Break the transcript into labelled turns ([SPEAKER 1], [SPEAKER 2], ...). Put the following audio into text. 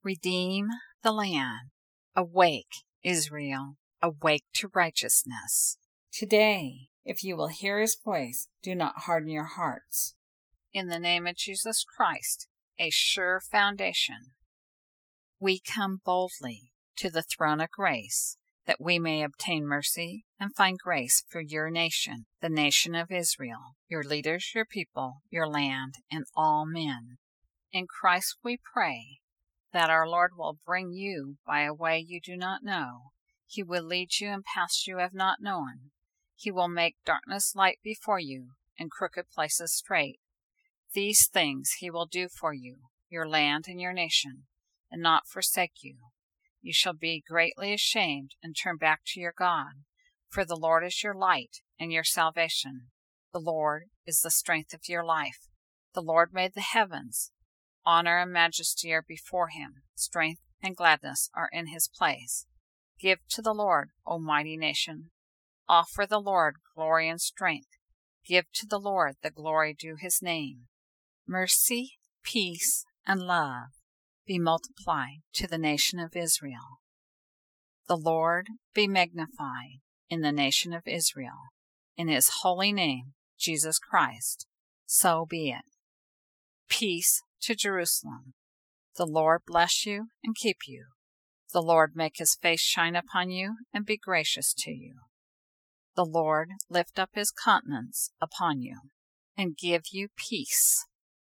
[SPEAKER 1] Redeem the land. Awake, Israel, awake to righteousness. Today, if you will hear his voice, do not harden your hearts. In the name of Jesus Christ, a sure foundation, we come boldly to the throne of grace, that we may obtain mercy and find grace for your nation, the nation of Israel, your leaders, your people, your land, and all men. In Christ we pray that our Lord will bring you by a way you do not know. He will lead you in paths you have not known. He will make darkness light before you, and crooked places straight. These things he will do for you, your land and your nation, and not forsake you. You shall be greatly ashamed and turn back to your God, for the Lord is your light and your salvation. The Lord is the strength of your life. The Lord made the heavens. Honor and majesty are before him. Strength and gladness are in his place. Give to the Lord, O mighty nation. Offer the Lord glory and strength. Give to the Lord the glory due his name. Mercy, peace, and love be multiplied to the nation of Israel. The Lord be magnified in the nation of Israel. In his holy name, Jesus Christ. So be it. Peace to Jerusalem. The Lord bless you and keep you. The Lord make his face shine upon you and be gracious to you. The Lord lift up his countenance upon you and give you peace.